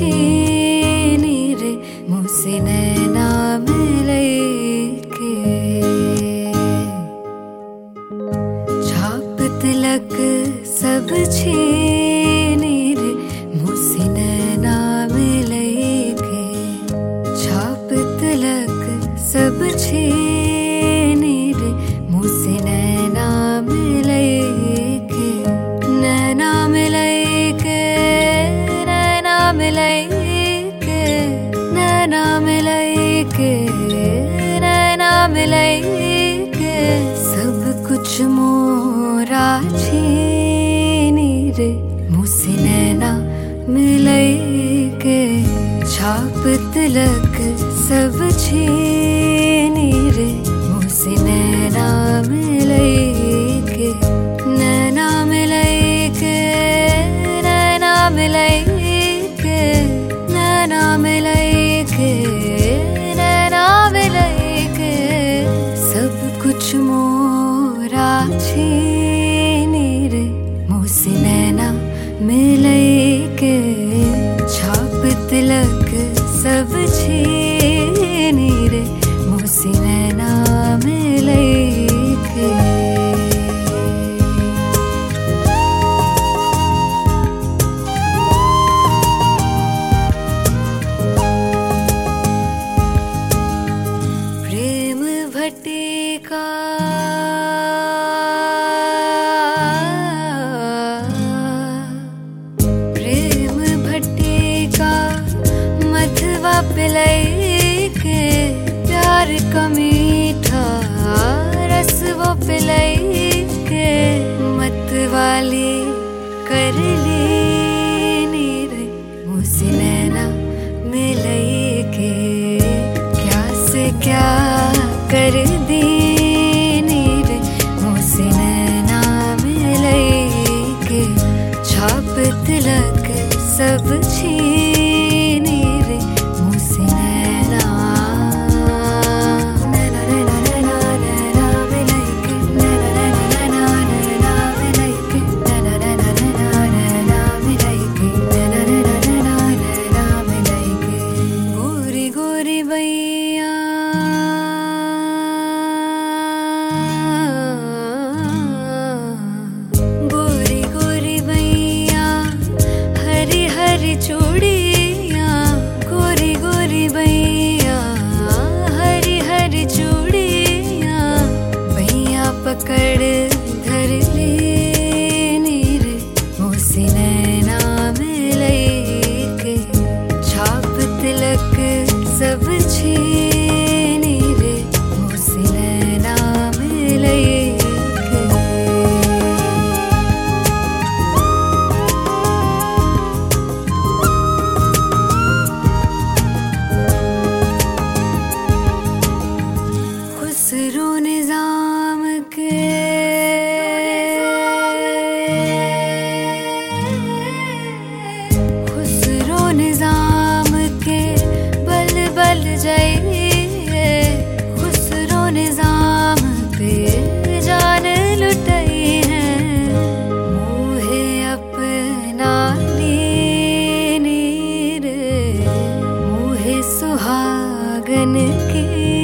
छीनी रे मुझसे नैना मिले के। छाप तिलक सब छीनी रे मुझसे नैना मिले के। छाप तिलक सब छीनी रे मुझसे नैना मिले के। नैना मिले के, नैना मिले के, नैना मिले के, नैना मिले के। सब कुछ मोरा छीनी रे मुझसे नैना मिले के। छाप तिलक सब छीनी रे मुझसे नैना मिले के। नैना मिले के, नैना मिले के, नैना मिले के, नैना मिले के। सब कुछ मोरा छीनी रे मुझसे नैना मिले के। छाप तिलक सब छीनी रे मुझसे नैना मिले के। प्रेम भटिका पिलाई के। प्यार का मीठा रस वो पिलाई के। मत वाली कर ली रे मुझसे नैना मिलाई के। क्या से क्या कर दी रे मुझसे नैना मिलाई के। छाप तिलक सब छीनी रे मुझसे नैना। नैना नैना नैना नैना मिलाई के। नैना नैना नैना नैना मिलाई के। नैना नैना नैना नैना मिलाई के। नैना नैना नैना नैना मिलाई के। गोरी गोरी बैया गोरी गोरी बैया हरी हरी चूड़िया। गोरी गोरी बैया हरी हरी चूड़िया। बैया पकड़ धर ली रे मुझसे नैना मिले के। छाप तिलक सब छीनी रे मुझसे नैना मिले के। खुसरो निजाम के खुसरो निजाम के बल बल जाइए। खुसरो निजाम पे जान लुटाई है। मुहे अपना ली रे मुहे सुहागन की।